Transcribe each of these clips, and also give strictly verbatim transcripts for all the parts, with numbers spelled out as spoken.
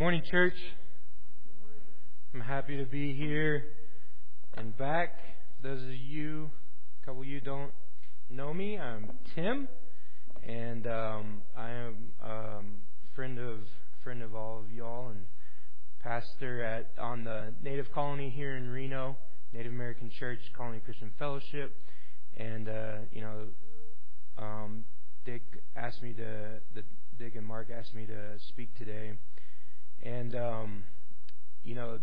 Morning, church. I'm happy to be here and back. For those of you, a couple of you don't know me, I'm Tim, and um, I am um, friend of friend of all of y'all and pastor at on the Native Colony here in Reno, Native American Church Colony Christian Fellowship, and uh, you know, um, Dick asked me to, the Dick and Mark asked me to speak today. And, um, you know,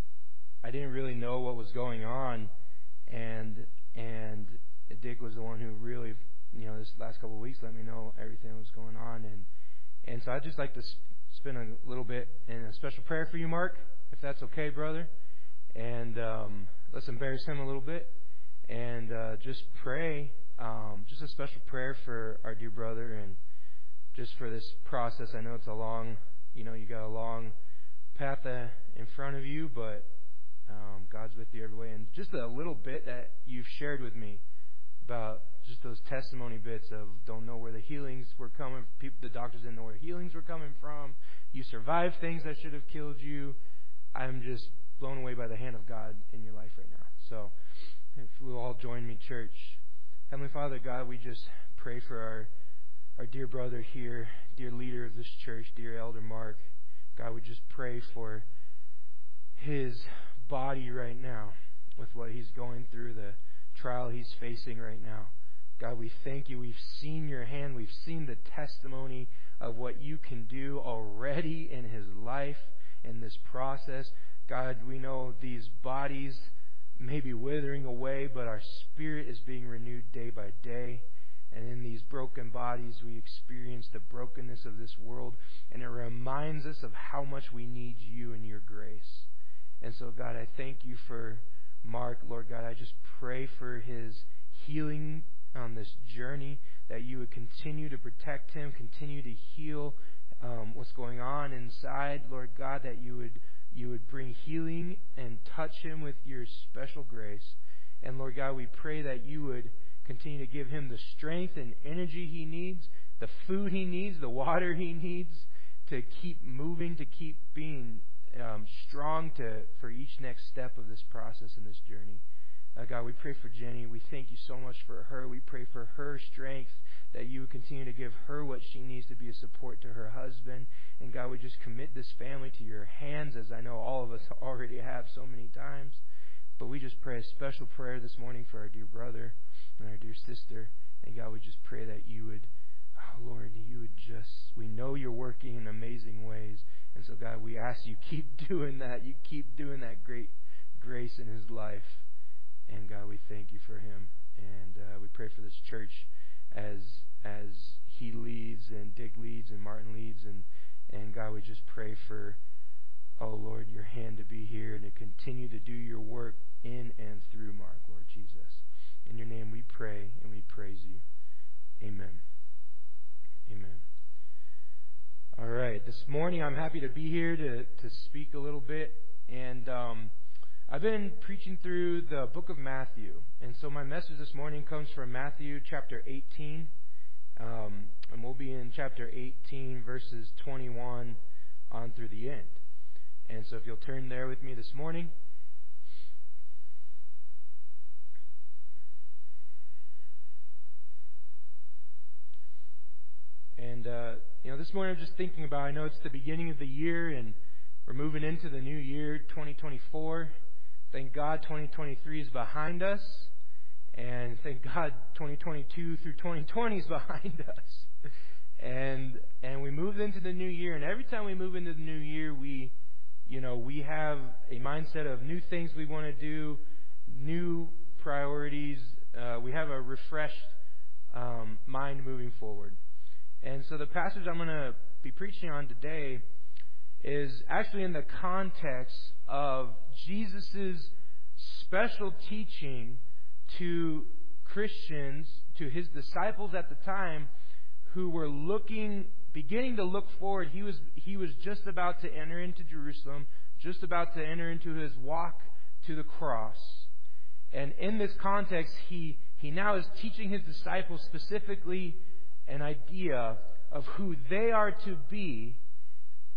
I didn't really know what was going on, and and Dick was the one who really, you know, this last couple of weeks let me know everything that was going on, and and so I'd just like to sp- spend a little bit in a special prayer for you, Mark, if that's okay, brother, and um, let's embarrass him a little bit, and uh, just pray, um, just a special prayer for our dear brother, and just for this process. I know it's a long. You know, you got a long path uh, in front of you, but um, God's with you every way. And just a little bit that you've shared with me about just those testimony bits of don't know where the healings were coming. People, the doctors didn't know where healings were coming from. You survived things that should have killed you. I'm just blown away by the hand of God in your life right now. So if we'll all join me, church. Heavenly Father, God, we just pray for our Our dear brother here, dear leader of this church, dear Elder Mark. God, we just pray for his body right now with what he's going through, the trial he's facing right now. God, we thank you. We've seen your hand. We've seen the testimony of what you can do already in his life, in this process. God, we know these bodies may be withering away, but our spirit is being renewed day by day. And in these broken bodies, we experience the brokenness of this world. And it reminds us of how much we need you and your grace. And so, God, I thank you for Mark. Lord God, I just pray for his healing on this journey, that you would continue to protect him, continue to heal um, what's going on inside. Lord God, that you would you would bring healing and touch him with your special grace. And Lord God, we pray that you would continue to give him the strength and energy he needs, the food he needs, the water he needs to keep moving, to keep being um, strong to for each next step of this process and this journey. Uh, God, we pray for Jenny. We thank you so much for her. We pray for her strength, that you would continue to give her what she needs to be a support to her husband. And God, we just commit this family to your hands, as I know all of us already have so many times. But we just pray a special prayer this morning for our dear brother and our dear sister. And God, we just pray that you would, oh Lord, you would just, we know you're working in amazing ways. And so God, we ask you keep doing that. You keep doing that great grace in his life. And God, we thank you for him. And uh, we pray for this church as as he leads and Dick leads and Martin leads. And, and God, we just pray for, oh Lord, your hand to be here and to continue to do your work in and through Mark, Lord Jesus. In your name we pray and we praise you. Amen. Amen. All right. This morning I'm happy to be here to, to speak a little bit. And um, I've been preaching through the book of Matthew. And so my message this morning comes from Matthew chapter eighteen. Um, and we'll be in chapter eighteen, verses twenty-one on through the end. And so if you'll turn there with me this morning. And, uh, you know, this morning I'm just thinking about, I know it's the beginning of the year and we're moving into the new year, twenty twenty-four. Thank God twenty twenty-three is behind us. And thank God twenty twenty-two through twenty twenty is behind us. And and we moved into the new year. And every time we move into the new year, we, you know, we have a mindset of new things we want to do, new priorities. Uh, we have a refreshed um, mind moving forward. And so the passage I'm going to be preaching on today is actually in the context of Jesus' special teaching to Christians, to his disciples at the time, who were looking, beginning to look forward. He was he was just about to enter into Jerusalem, just about to enter into his walk to the cross. And in this context, he he now is teaching his disciples specifically an idea of who they are to be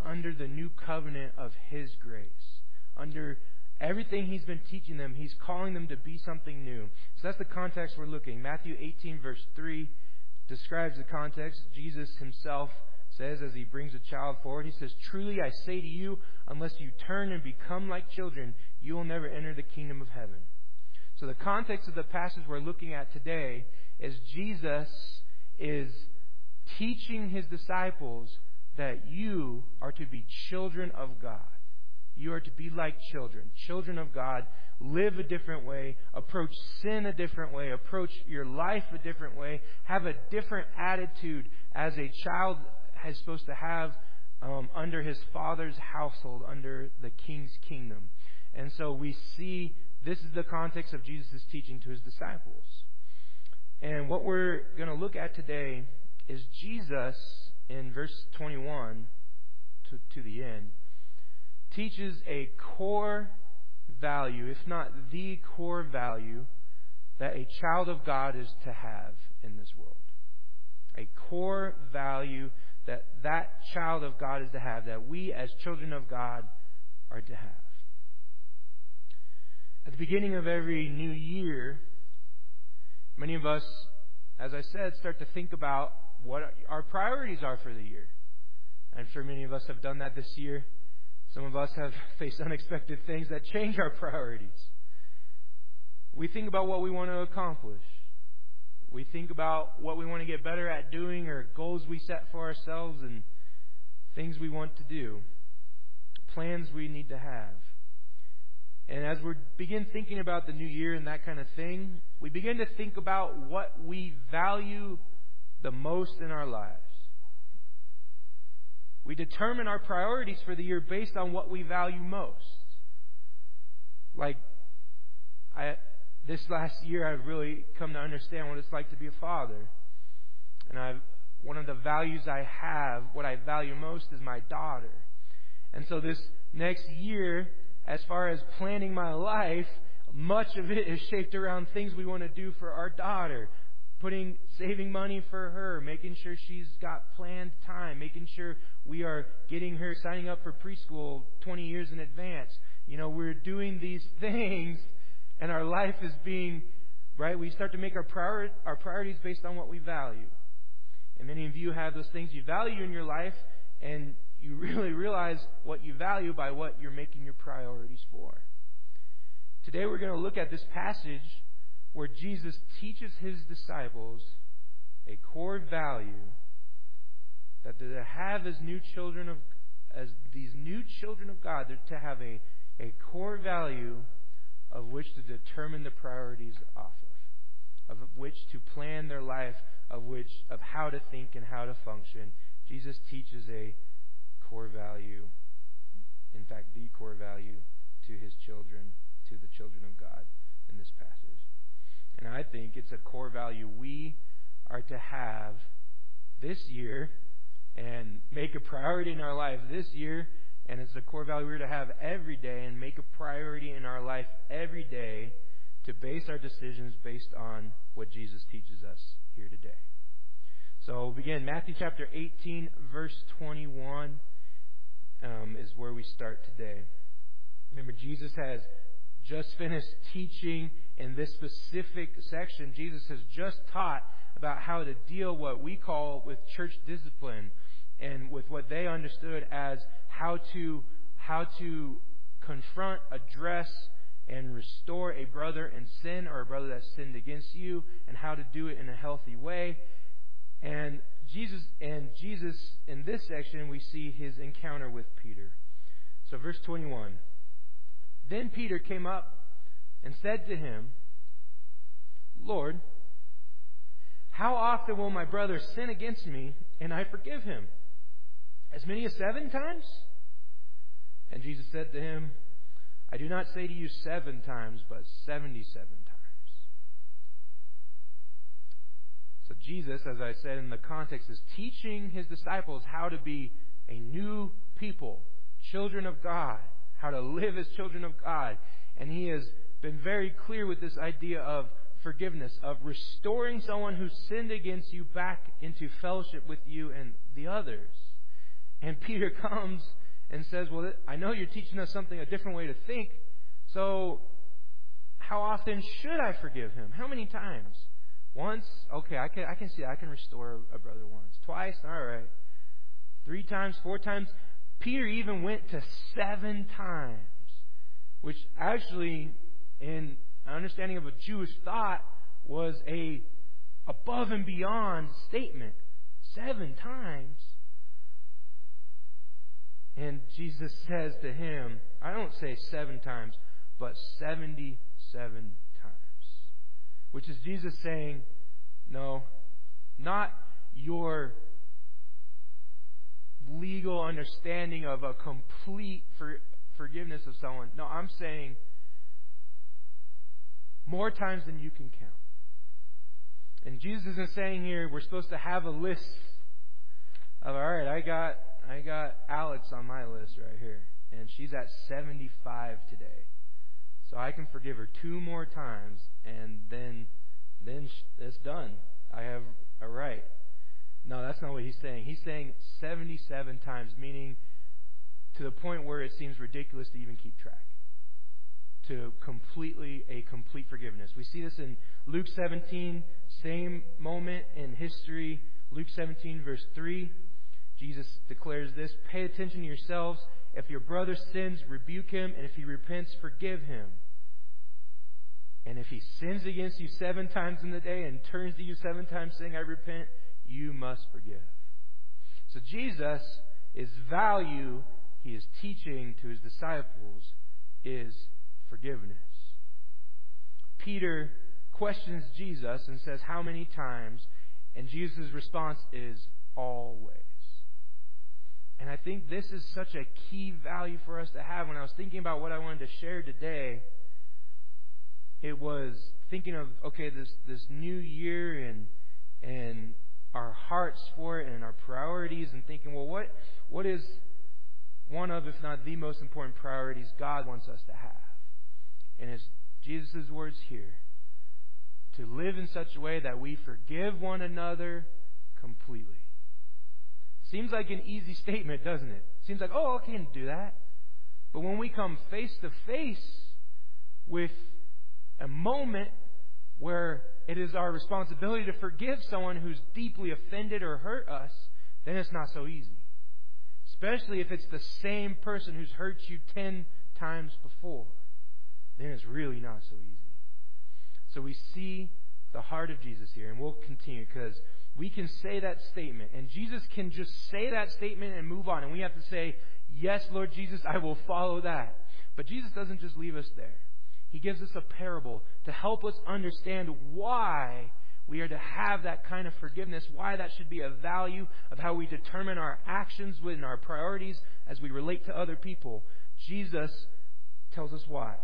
under the new covenant of His grace. Under everything He's been teaching them, He's calling them to be something new. So that's the context we're looking. Matthew eighteen verse three describes the context. Jesus Himself says as He brings a child forward, He says, "Truly I say to you, unless you turn and become like children, you will never enter the kingdom of heaven." So the context of the passage we're looking at today is Jesus is teaching His disciples that you are to be children of God. You are to be like children, children of God. Live a different way, approach sin a different way, approach your life a different way, have a different attitude as a child is supposed to have um, under his father's household, under the king's kingdom. And so we see this is the context of Jesus' teaching to His disciples. And what we're going to look at today is Jesus, in verse twenty-one to, to the end, teaches a core value, if not the core value, that a child of God is to have in this world. A core value that that child of God is to have, that we as children of God are to have. At the beginning of every new year, many of us, as I said, start to think about what our priorities are for the year. I'm sure many of us have done that this year. Some of us have faced unexpected things that change our priorities. We think about what we want to accomplish. We think about what we want to get better at doing, or goals we set for ourselves, and things we want to do, plans we need to have. And as we begin thinking about the new year and that kind of thing, we begin to think about what we value the most in our lives. We determine our priorities for the year based on what we value most. Like, I, this last year I've really come to understand what it's like to be a father. And I've, one of the values I have, what I value most, is my daughter. And so this next year, as far as planning my life, much of it is shaped around things we want to do for our daughter. Putting, saving money for her, making sure she's got planned time, making sure we are getting her, signing up for preschool twenty years in advance. You know, we're doing these things, and our life is being, right, we start to make our priori- our priorities based on what we value. And many of you have those things you value in your life, and you really realize what you value by what you're making your priorities for. Today we're going to look at this passage where Jesus teaches His disciples a core value that they're to have as new children of, as these new children of God, they're to have a, a core value of which to determine the priorities off of, of which to plan their life, of which, of how to think and how to function. Jesus teaches a core value, in fact, the core value to His children, to the children of God in this passage. And I think it's a core value we are to have this year and make a priority in our life this year. And it's a core value we're to have every day and make a priority in our life every day to base our decisions based on what Jesus teaches us here today. So we'll begin. Matthew chapter eighteen, verse twenty-one um, is where we start today. Remember, Jesus has just finished teaching in this specific section. Jesus has just taught about how to deal what we call with church discipline, and with what they understood as how to how to confront, address, and restore a brother in sin, or a brother that sinned against you, and how to do it in a healthy way. And Jesus and Jesus in this section we see His encounter with Peter. So verse twenty-one. Then Peter came up and said to Him, "Lord, how often will my brother sin against me and I forgive him? As many as seven times?" And Jesus said to him, "I do not say to you seven times, but seventy-seven times." So Jesus, as I said in the context, is teaching His disciples how to be a new people, children of God, how to live as children of God. And He has been very clear with this idea of forgiveness, of restoring someone who sinned against you back into fellowship with you and the others. And Peter comes and says, well, I know you're teaching us something, a different way to think. So how often should I forgive him? How many times? Once? Okay, I can I can see that. I can restore a brother once. Twice? All right. Three times? Four times? Peter even went to seven times, which actually, in an understanding of a Jewish thought, was a above and beyond statement. Seven times. And Jesus says to him, I don't say seven times, but seventy-seven times. Which is Jesus saying, no, not your legal understanding of a complete for, forgiveness of someone. No, I'm saying more times than you can count. And Jesus isn't saying here we're supposed to have a list of, all right, I got I got Alex on my list right here, and she's at seventy-five today. So I can forgive her two more times, and then then it's done. I have a right. No, that's not what he's saying. He's saying seventy-seven times, meaning to the point where it seems ridiculous to even keep track. To completely, a complete forgiveness. We see this in Luke seventeen, same moment in history. Luke seventeen, verse three. Jesus declares this, pay attention to yourselves. If your brother sins, rebuke him, and if he repents, forgive him. And if he sins against you seven times in the day and turns to you seven times saying, I repent, you must forgive. So Jesus, his value he is teaching to his disciples is forgiveness. Peter questions Jesus and says, how many times? And Jesus' response is, always. And I think this is such a key value for us to have. When I was thinking about what I wanted to share today, it was thinking of, okay, this this new year and and our hearts for it and our priorities, and thinking, well, what what is one of, if not the most important priorities God wants us to have? And it's Jesus' words here. To live in such a way that we forgive one another completely. Seems like an easy statement, doesn't it? Seems like, oh, I can do that. But when we come face to face with a moment where it is our responsibility to forgive someone who's deeply offended or hurt us, then it's not so easy. Especially if it's the same person who's hurt you ten times before. Then it's really not so easy. So we see the heart of Jesus here, and we'll continue because we can say that statement, and Jesus can just say that statement and move on, and we have to say, yes, Lord Jesus, I will follow that. But Jesus doesn't just leave us there. He gives us a parable to help us understand why we are to have that kind of forgiveness, why that should be a value of how we determine our actions within our priorities as we relate to other people. Jesus tells us why.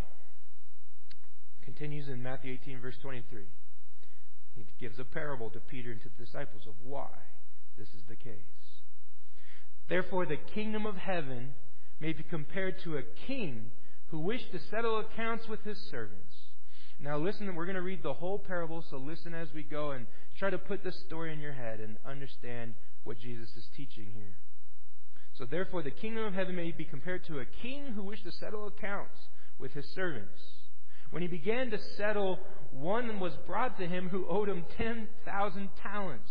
Continues in Matthew eighteen, verse twenty-three. He gives a parable to Peter and to the disciples of why this is the case. Therefore, the kingdom of heaven may be compared to a king who wished to settle accounts with his servants. Now listen, we're going to read the whole parable, so listen as we go and try to put this story in your head and understand what Jesus is teaching here. So therefore, the kingdom of heaven may be compared to a king who wished to settle accounts with his servants. When he began to settle, one was brought to him who owed him ten thousand talents.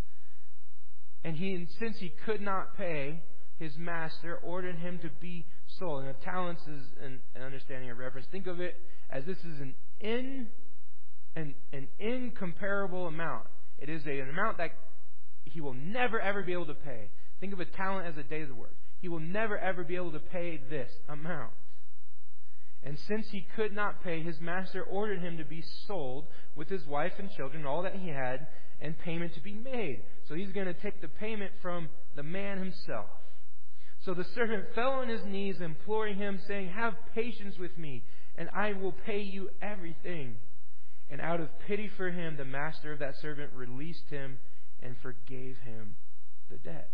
And he, since he could not pay, his master ordered him to be sold. And a talents is an, an understanding of reference. Think of it as this is an in an, an incomparable amount. It is a, an amount that he will never ever be able to pay. Think of a talent as a day's work. He will never ever be able to pay this amount. And since he could not pay, his master ordered him to be sold with his wife and children, all that he had, and payment to be made. So he's going to take the payment from the man himself. So the servant fell on his knees, imploring him, saying, have patience with me, and I will pay you everything. And out of pity for him, the master of that servant released him and forgave him the debt.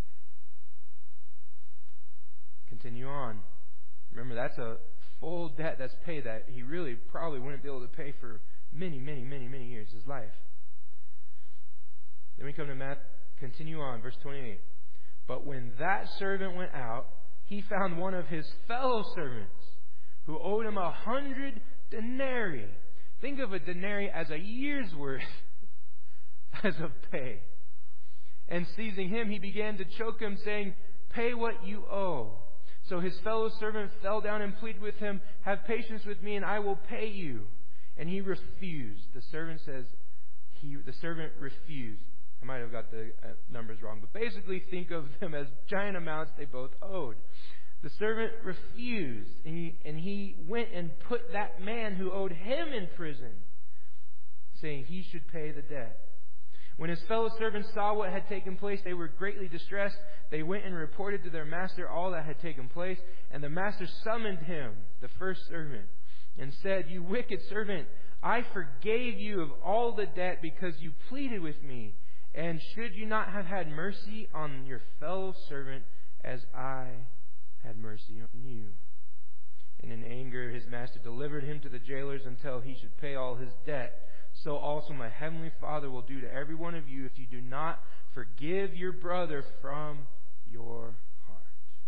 Continue on. Remember, that's a full debt that's paid that he really probably wouldn't be able to pay for many, many, many, many years of his life. Then we come to Matt. Continue on, verse twenty-eight. But when that servant went out, he found one of his fellow servants who owed him a hundred denarii. Think of a denarii as a year's worth as of pay. And seizing him, he began to choke him, saying, "Pay what you owe." So his fellow servant fell down and pleaded with him, "Have patience with me, and I will pay you." And he refused. The servant says, he, the servant refused. I might have got the uh, numbers wrong, but basically think of them as giant amounts they both owed. The servant refused, and he, and he went and put that man who owed him in prison, saying he should pay the debt. When his fellow servants saw what had taken place, they were greatly distressed. They went and reported to their master all that had taken place. And the master summoned him, the first servant, and said, "You wicked servant, I forgave you of all the debt because you pleaded with me. And should you not have had mercy on your fellow servant as I had mercy on you?" And in anger his master delivered him to the jailers until he should pay all his debt. So also my heavenly Father will do to every one of you if you do not forgive your brother from your heart.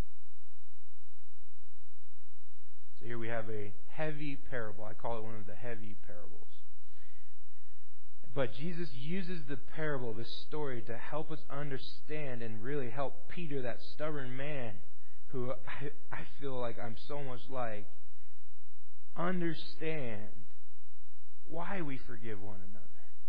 So here we have a heavy parable. I call it one of the heavy parables. But Jesus uses the parable, this story, to help us understand and really help Peter, that stubborn man who I, I feel like I'm so much like, understand why we forgive one another.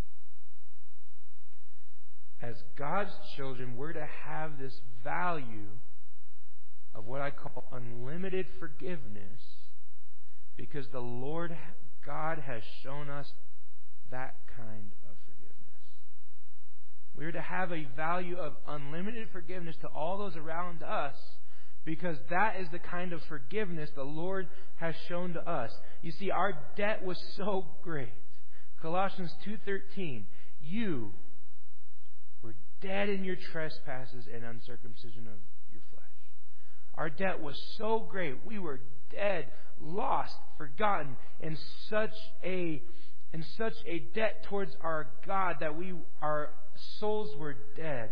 As God's children, we're to have this value of what I call unlimited forgiveness because the Lord God has shown us that kind of forgiveness. We're to have a value of unlimited forgiveness to all those around us because that is the kind of forgiveness the Lord has shown to us. You see, our debt was so great. Colossians two thirteen, you were dead in your trespasses and uncircumcision of your flesh. Our debt was so great. We were dead, lost, forgotten, in such a in such a debt towards our God that we our souls were dead.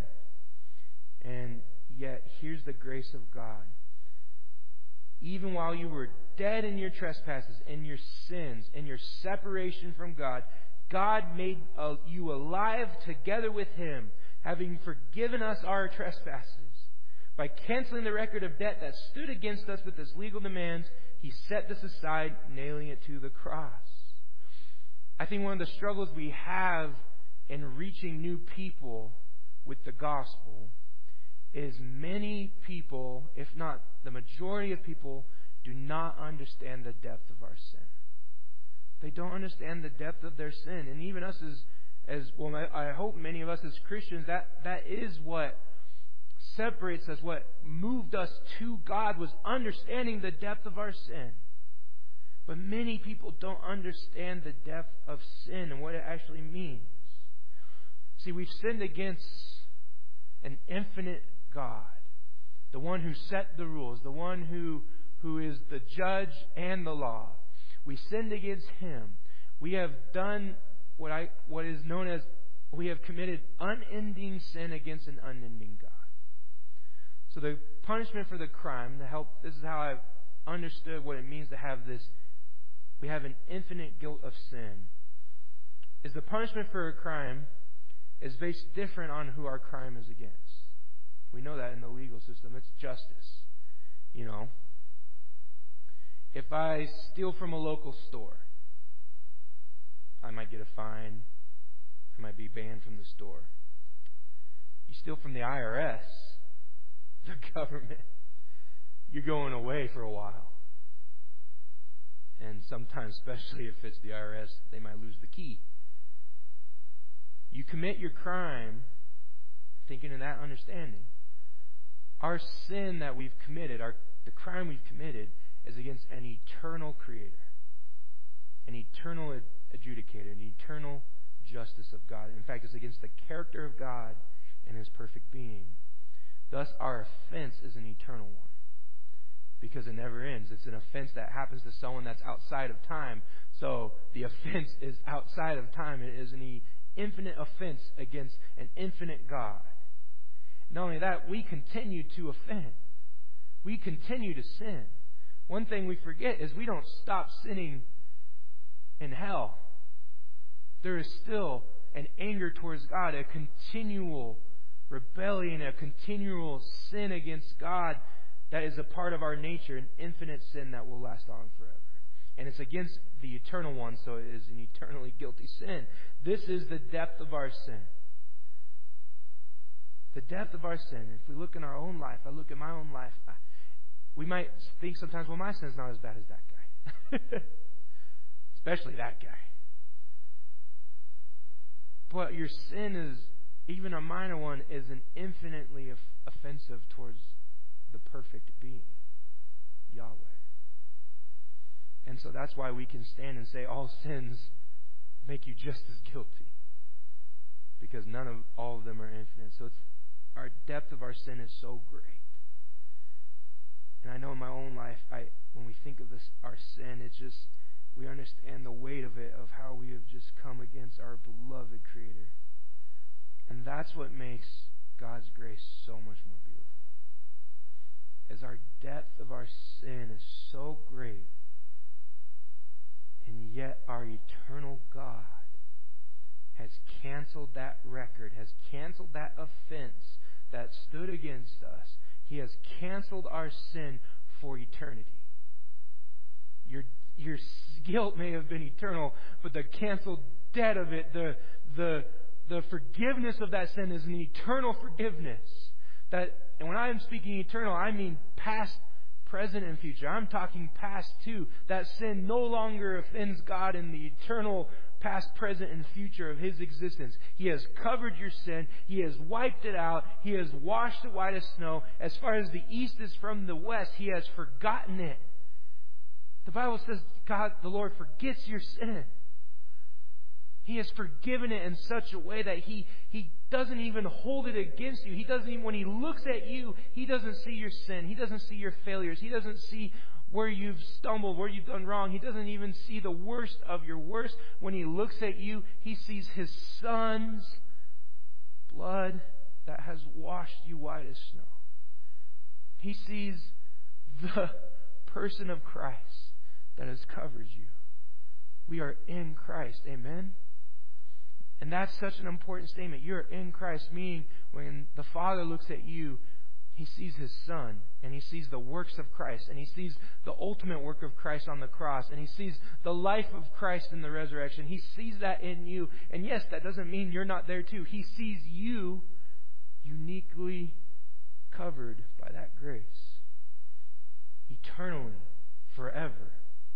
And yet, here's the grace of God. Even while you were dead in your trespasses, in your sins, in your separation from God, God made uh, you alive together with Him, having forgiven us our trespasses. By canceling the record of debt that stood against us with its legal demands, He set this aside, nailing it to the cross. I think one of the struggles we have in reaching new people with the gospel is many people, if not the majority of people, do not understand the depth of our sin. They don't understand the depth of their sin. And even us as, as well, I, I hope many of us as Christians, that, that is what separates us, what moved us to God was understanding the depth of our sin. But many people don't understand the depth of sin and what it actually means. See, we've sinned against an infinite God, the one who set the rules, the one who, who is the judge and the law. We sinned against Him. We have done what I what is known as, we have committed unending sin against an unending God. So the punishment for the crime, to help, this is how I've understood what it means to have this, we have an infinite guilt of sin, is the punishment for a crime is based different on who our crime is against. We know that in the legal system. It's justice. You know, if I steal from a local store, I might get a fine. I might be banned from the store. You steal from the I R S, the government, you're going away for a while. And sometimes, especially if it's the I R S, they might lose the key. You commit your crime thinking in that understanding. Our sin that we've committed, our the crime we've committed, is against an eternal Creator, an eternal adjudicator, an eternal justice of God. In fact, it's against the character of God and His perfect being. Thus, our offense is an eternal one because it never ends. It's an offense that happens to someone that's outside of time. So the offense is outside of time. It is an infinite offense against an infinite God. Not only that, we continue to offend. We continue to sin. One thing we forget is we don't stop sinning in hell. There is still an anger towards God, a continual rebellion, a continual sin against God that is a part of our nature, an infinite sin that will last on forever. And it's against the eternal one, so it is an eternally guilty sin. This is the depth of our sin. The depth of our sin. If we look in our own life, I look at my own life, I, we might think sometimes, well, my sin's not as bad as that guy. Especially that guy. But your sin is, even a minor one, is an infinitely offensive towards the perfect being, Yahweh. And so that's why we can stand and say all sins make you just as guilty. Because none of all of them are infinite. So it's our depth of our sin is so great. And I know in my own life, I when we think of this our sin, it's just we understand the weight of it, of how we have just come against our beloved Creator. And that's what makes God's grace so much more beautiful. Is our depth of our sin is so great. And yet our eternal God has canceled that record, has canceled that offense that stood against us. He has canceled our sin for eternity. Your your guilt may have been eternal, but the canceled debt of it, the the the forgiveness of that sin is an eternal forgiveness. That, and when I am speaking eternal, I mean past, present, and future. I'm talking past too. That sin no longer offends God in the eternal past, present, and future of His existence. He has covered your sin. He has wiped it out. He has washed it white as snow. As far as the east is from the west, He has forgotten it. The Bible says God, the Lord, forgets your sin. He has forgiven it in such a way that He He doesn't even hold it against you. He doesn't even, when He looks at you, He doesn't see your sin. He doesn't see your failures. He doesn't see where you've stumbled, where you've done wrong. He doesn't even see the worst of your worst. When He looks at you, He sees His Son's blood that has washed you white as snow. He sees the person of Christ that has covered you. We are in Christ. Amen? And that's such an important statement. You're in Christ, meaning when the Father looks at you, He sees His Son, and He sees the works of Christ, and He sees the ultimate work of Christ on the cross, and He sees the life of Christ in the resurrection. He sees that in you. And yes, that doesn't mean you're not there too. He sees you uniquely covered by that grace. Eternally, forever.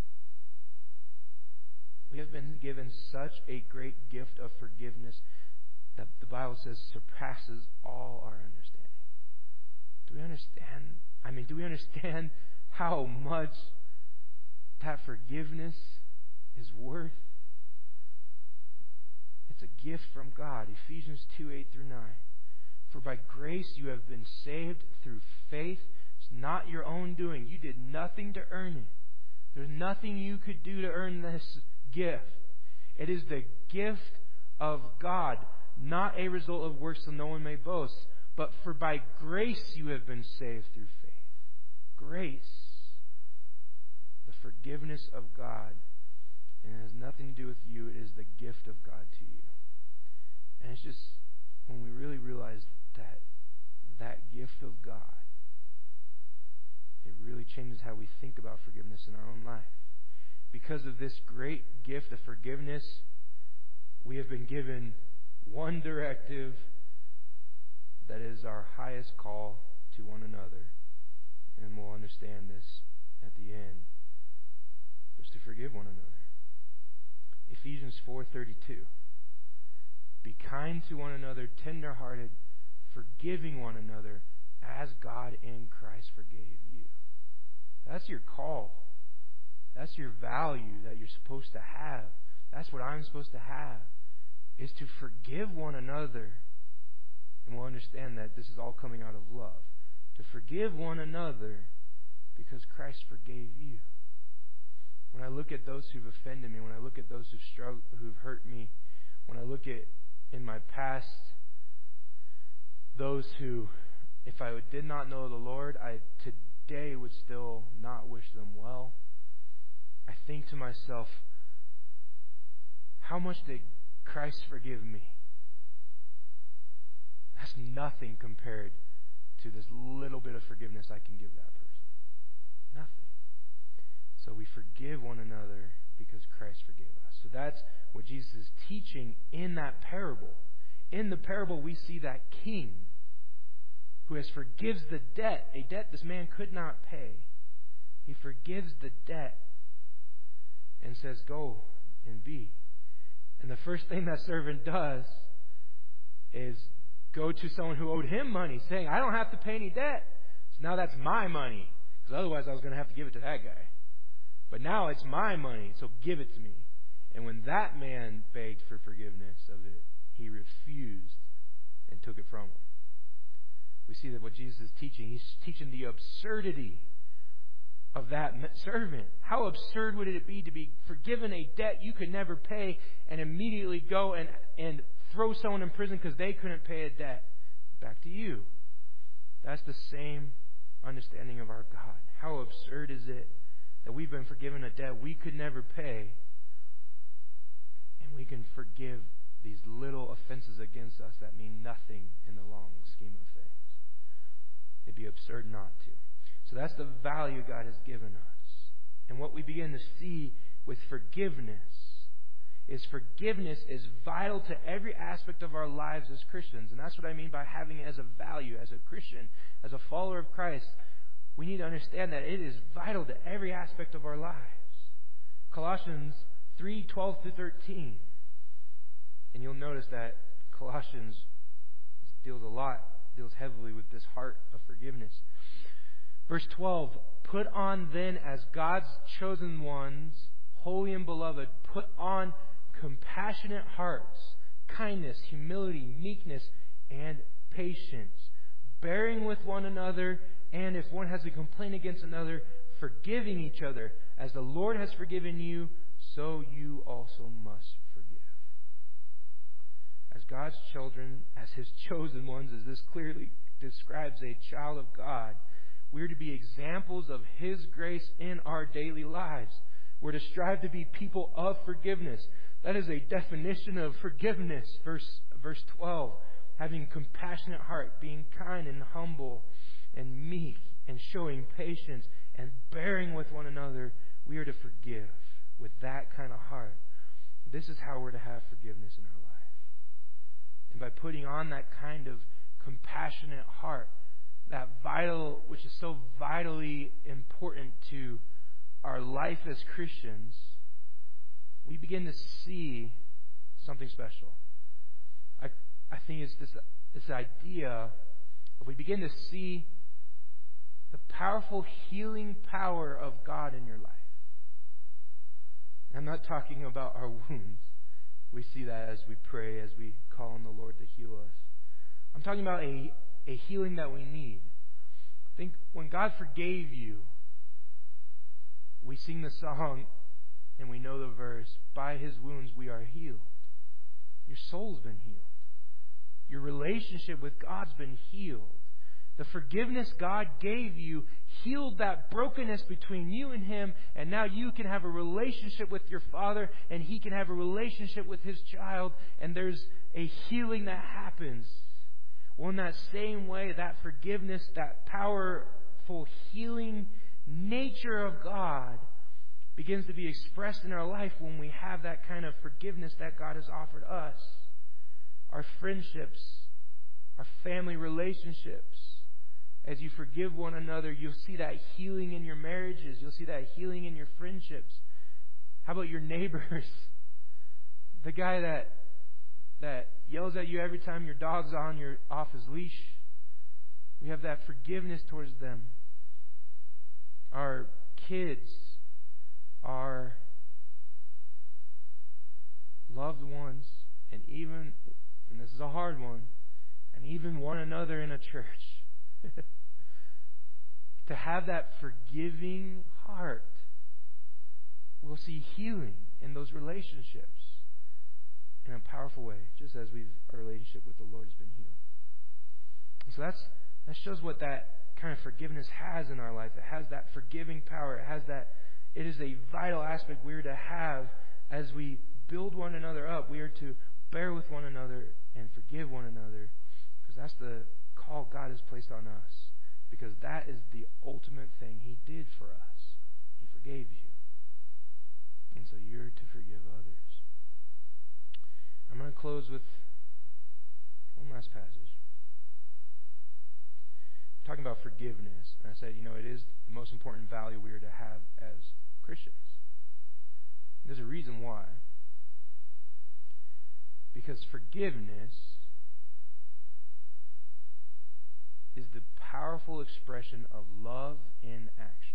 We have been given such a great gift of forgiveness that the Bible says surpasses all our understanding. Do we understand? I mean, do we understand how much that forgiveness is worth? It's a gift from God. Ephesians two, eight through nine. For by grace you have been saved through faith. It's not your own doing. You did nothing to earn it. There's nothing you could do to earn this gift. It is the gift of God, not a result of works so no one may boast. But for by grace you have been saved through faith. Grace. The forgiveness of God. And it has nothing to do with you. It is the gift of God to you. And it's just when we really realize that that gift of God, it really changes how we think about forgiveness in our own life. Because of this great gift of forgiveness, we have been given one directive that is our highest call to one another. And we'll understand this at the end. It's to forgive one another. Ephesians four thirty-two. Be kind to one another, tender-hearted, forgiving one another, as God in Christ forgave you. That's your call. That's your value that you're supposed to have. That's what I'm supposed to have, is to forgive one another. And we'll understand that this is all coming out of love. To forgive one another because Christ forgave you. When I look at those who've offended me, when I look at those who've struggled, who've hurt me, when I look at in my past those who if I did not know the Lord, I today would still not wish them well. I think to myself, how much did Christ forgive me? That's nothing compared to this little bit of forgiveness I can give that person. Nothing. So we forgive one another because Christ forgave us. So that's what Jesus is teaching in that parable. In the parable, we see that king who has forgives the debt, a debt this man could not pay. He forgives the debt and says, go and be. And the first thing that servant does is go to someone who owed him money, saying, I don't have to pay any debt. So now that's my money. Because otherwise I was going to have to give it to that guy. But now it's my money, so give it to me. And when that man begged for forgiveness of it, he refused and took it from him. We see that what Jesus is teaching, he's teaching the absurdity of that servant. How absurd would it be to be forgiven a debt you could never pay and immediately go and, and throw someone in prison because they couldn't pay a debt back to you? That's the same understanding of our God. How absurd is it that we've been forgiven a debt we could never pay, and we can forgive these little offenses against us that mean nothing in the long scheme of things. It'd be absurd not to. So that's the value God has given us. And what we begin to see with forgiveness is forgiveness is vital to every aspect of our lives as Christians. And that's what I mean by having it as a value, as a Christian, as a follower of Christ. We need to understand that it is vital to every aspect of our lives. Colossians three, twelve to thirteen. And you'll notice that Colossians deals a lot, deals heavily with this heart of forgiveness. Verse twelve, put on then as God's chosen ones, holy and beloved, put on compassionate hearts, kindness, humility, meekness, and patience, bearing with one another, and if one has a complaint against another, forgiving each other. As the Lord has forgiven you, so you also must forgive. As God's children, as His chosen ones, as this clearly describes a child of God, we're to be examples of His grace in our daily lives. We're to strive to be people of forgiveness. That is a definition of forgiveness. Verse, verse twelve, having compassionate heart, being kind and humble and meek and showing patience and bearing with one another. We are to forgive with that kind of heart. This is how we're to have forgiveness in our life. And by putting on that kind of compassionate heart, that vital, which is so vitally important to our life as Christians, we begin to see something special. I, I think it's this, this idea of we begin to see the powerful healing power of God in your life. I'm not talking about our wounds. We see that as we pray, as we call on the Lord to heal us. I'm talking about a, a healing that we need. Think when God forgave you, we sing the song and we know the verse, by His wounds we are healed. Your soul's been healed. Your relationship with God's been healed. The forgiveness God gave you healed that brokenness between you and Him, and now you can have a relationship with your Father, and He can have a relationship with His child, and there's a healing that happens. Well, in that same way, that forgiveness, that powerful healing nature of God begins to be expressed in our life when we have that kind of forgiveness that God has offered us. Our friendships, our family relationships. As you forgive one another, you'll see that healing in your marriages. You'll see that healing in your friendships. How about your neighbors? The guy that that yells at you every time your dog's on your off his leash. We have that forgiveness towards them. Our kids, our loved ones, and even, and this is a hard one, and even one another in a church. To have that forgiving heart, we'll see healing in those relationships in a powerful way, just as we've, our relationship with the Lord has been healed. And so that's That shows what that kind of forgiveness has in our life. It has that forgiving power. It has that, it is a vital aspect we are to have as we build one another up. We are to bear with one another and forgive one another, because that's the call God has placed on us, because that is the ultimate thing He did for us. He forgave you. And so you're to forgive others. I'm going to close with one last passage. We're talking about forgiveness. And I said, you know, it is the most important value we are to have as Christians. There's a reason why. Because forgiveness is the powerful expression of love in action.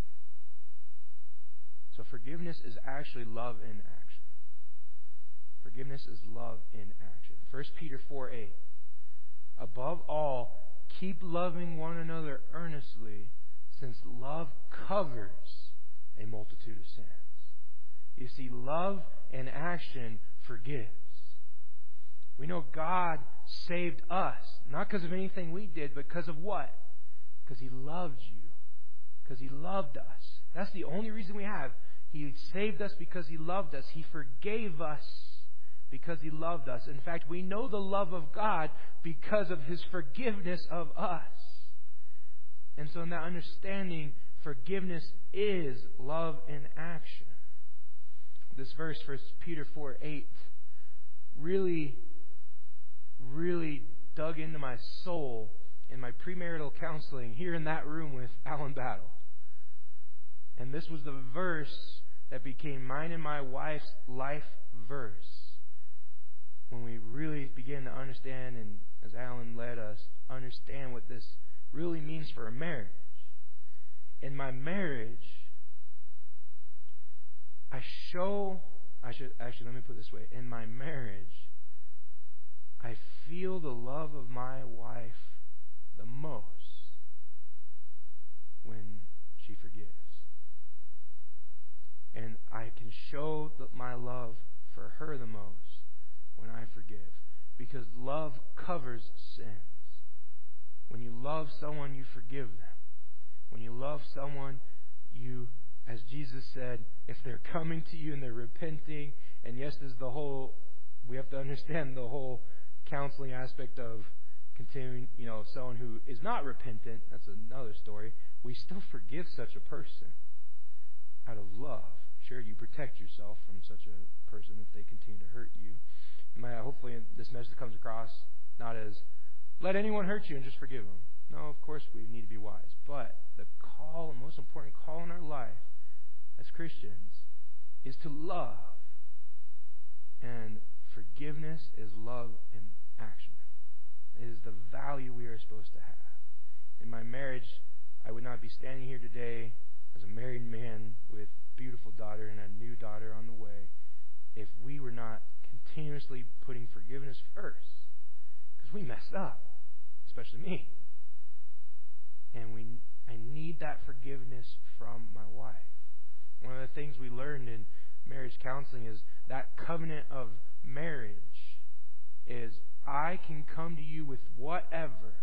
So forgiveness is actually love in action. Forgiveness is love in action. First Peter four eight. Above all, keep loving one another earnestly, since love covers a multitude of sins. You see, love in action forgives. We know God saved us, not because of anything we did, but because of what? Because He loved you. Because He loved us. That's the only reason we have. He saved us because He loved us. He forgave us because He loved us. In fact, we know the love of God because of His forgiveness of us. And so in that understanding, forgiveness is love in action. This verse, First Peter four eight, really, really dug into my soul in my premarital counseling here in that room with Alan Battle. And this was the verse that became mine and my wife's life verse when we really began to understand, and as Alan led us, understand what this really means for a marriage. In my marriage, I show, I should, actually, let me put it this way. In my marriage, I feel the love of my wife the most when she forgives. And I can show the, my love for her the most when I forgive. Because love covers sins. When you love someone, you forgive them. When you love someone, you, as Jesus said, if they're coming to you and they're repenting, and yes, there's the whole, we have to understand the whole counseling aspect of continuing, you know, someone who is not repentant, that's another story. We still forgive such a person out of love. Sure, you protect yourself from such a person if they continue to hurt you. My, hopefully this message comes across not as, let anyone hurt you and just forgive them. No, of course we need to be wise. But the call, the most important call in our life as Christians is to love. And forgiveness is love in action. It is the value we are supposed to have. In my marriage, I would not be standing here today as a married man with a beautiful daughter and a new daughter on the way if we were not continuously putting forgiveness first. Because we messed up, especially me. And we, I need that forgiveness from my wife. One of the things we learned in marriage counseling is that covenant of marriage is I can come to you with whatever,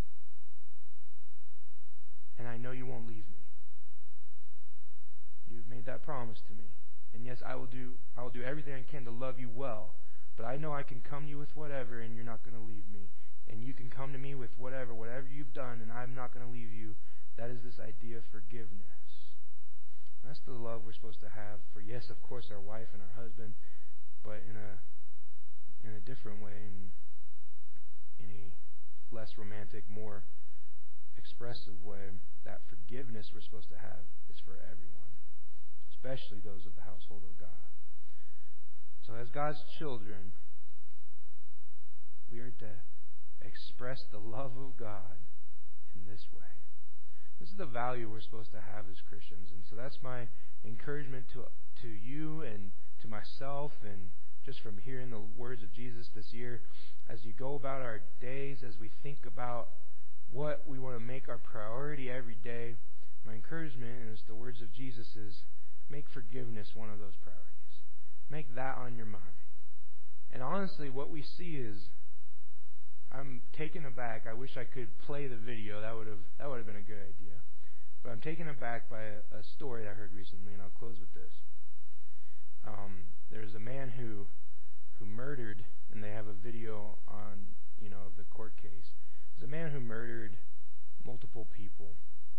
and I know you won't leave me. You've made that promise to me. And yes, I will do I will do everything I can to love you well. But I know I can come to you with whatever, and you're not going to leave me. And you can come to me with whatever, whatever you've done, and I'm not going to leave you. That is this idea of forgiveness. That's the love we're supposed to have for, yes, of course, our wife and our husband, but in a in a different way, in, in a less romantic, more expressive way. That forgiveness we're supposed to have is for everyone, especially those of the household of God. So as God's children, we are to express the love of God in this way. This is the value we're supposed to have as Christians. And so that's my encouragement to to you and to myself, and just from hearing the words of Jesus this year, as you go about our days, as we think about what we want to make our priority every day, my encouragement is the words of Jesus is, make forgiveness one of those priorities. Make that on your mind. And honestly, what we see is I'm taken aback. I wish I could play the video. That would have that would have been a good idea. But I'm taken aback by a, a story I heard recently, and I'll close with this. Um, there's a man who who murdered, and they have a video on, you know, of the court case. There's a man who murdered multiple people,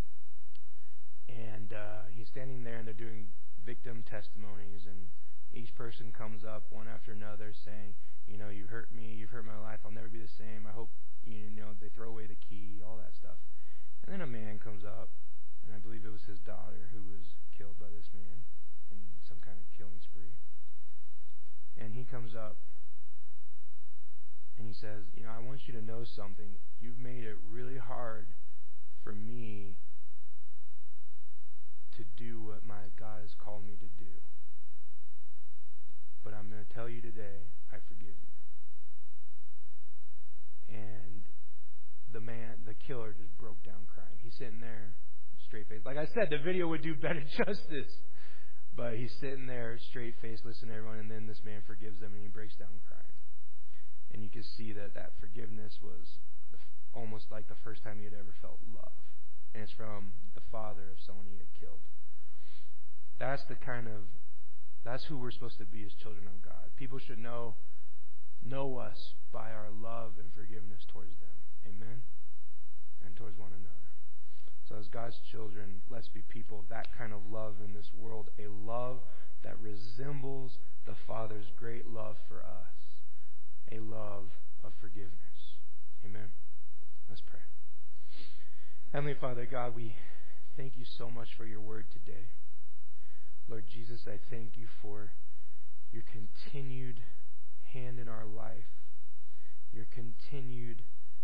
and uh, he's standing there, and they're doing victim testimonies, and each person comes up one after another saying, you know, you've hurt me, you've hurt my life, I'll never be the same, I hope, you know, they throw away the key, all that stuff. And then a man comes up, and I believe it was his daughter who was killed by this man in some kind of killing spree. And he comes up, and he says, you know, I want you to know something. You've made it really hard for me to do what my God has called me to do. But I'm going to tell you today, I forgive you. And the man, the killer, just broke down crying. He's sitting there, straight faced. Like I said, the video would do better justice. But he's sitting there, straight faced, listening to everyone, and then this man forgives him, and he breaks down crying. And you can see that that forgiveness was the, almost like the first time he had ever felt love. And it's from the father of someone he had killed. That's the kind of, that's who we're supposed to be as children of God. People should know, know us by our love and forgiveness towards them. Amen? And towards one another. So as God's children, let's be people of that kind of love in this world. A love that resembles the Father's great love for us. A love of forgiveness. Amen? Let's pray. Heavenly Father, God, we thank you so much for your word today. Lord Jesus, I thank you for your continued hand in our life. Your continued,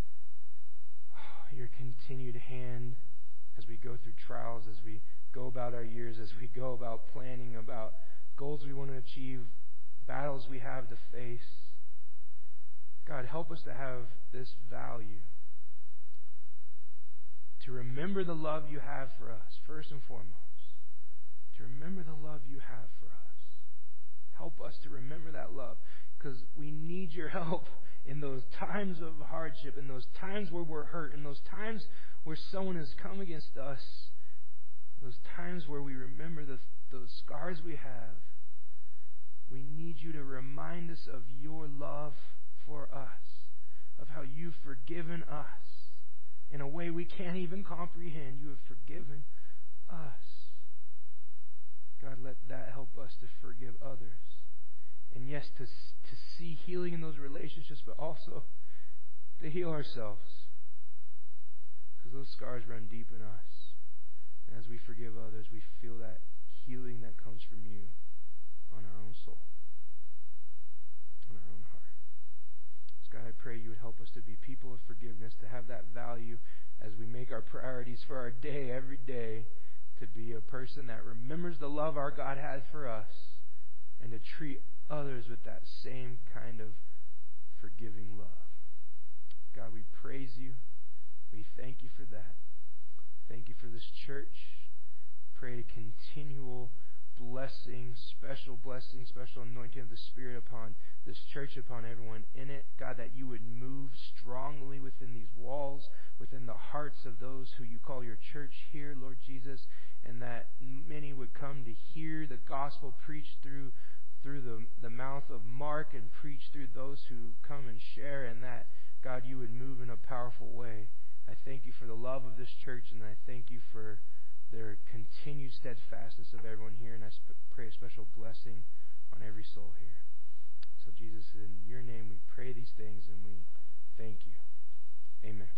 your continued hand as we go through trials, as we go about our years, as we go about planning about goals we want to achieve, battles we have to face. God, help us to have this value. To remember the love you have for us, first and foremost. To remember the love you have for us. Help us to remember that love, because we need your help in those times of hardship, in those times where we're hurt, in those times where someone has come against us, those times where we remember the, those scars we have. We need you to remind us of your love for us, of how you've forgiven us in a way we can't even comprehend. You have forgiven us. God, let that help us to forgive others. And yes, to, to see healing in those relationships, but also to heal ourselves. Because those scars run deep in us. And as we forgive others, we feel that healing that comes from you on our own soul, on our own heart. So God, I pray you would help us to be people of forgiveness, to have that value as we make our priorities for our day every day, to be a person that remembers the love our God has for us, and to treat others with that same kind of forgiving love. God, we praise you. We thank you for that. Thank you for this church. Pray continual blessing, special blessing, special anointing of the Spirit upon this church, upon everyone in it. God, that you would move strongly within these walls, within the hearts of those who you call your church here, Lord Jesus, and that many would come to hear the gospel preached through through the, the mouth of Mark and preached through those who come and share, and that, God, you would move in a powerful way. I thank you for the love of this church, and I thank you for their continued steadfastness of everyone here, and I sp- pray a special blessing on every soul here. So, Jesus, in your name we pray these things, and we thank you. Amen.